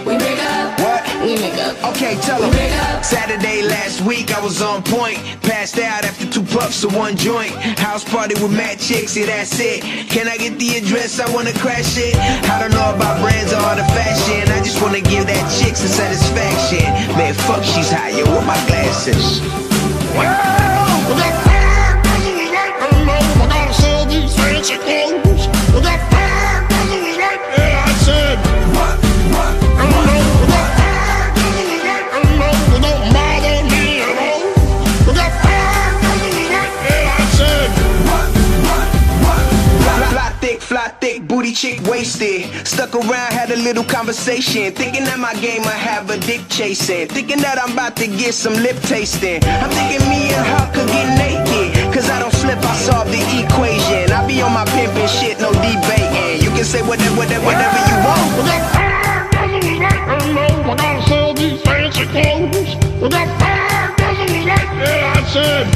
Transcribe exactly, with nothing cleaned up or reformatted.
We break up. What? We make up. Okay, tell We them. break up. Saturday last week, I was on point. Passed out after two puffs of one joint. House party with mad chicks, yeah, that's it. Can I get the address? I wanna crash it. I don't know about brands or all the fashion. I just wanna give that chick some satisfaction. Man, fuck, she's hot, yo, with my glasses. Fly thick, booty chick wasted. Stuck around, had a little conversation. Thinking that my game I have a dick chasing. Thinking that I'm about to get some lip tasting. I'm thinking me and her could get naked. Cause I don't slip, I solve the equation. I be on my pimpin' shit, no debating. You can say whatever, whatever, whatever you want. We got five dozen right, I know. I gotta sell these fancy clothes. We got five dozen right, yeah, I said.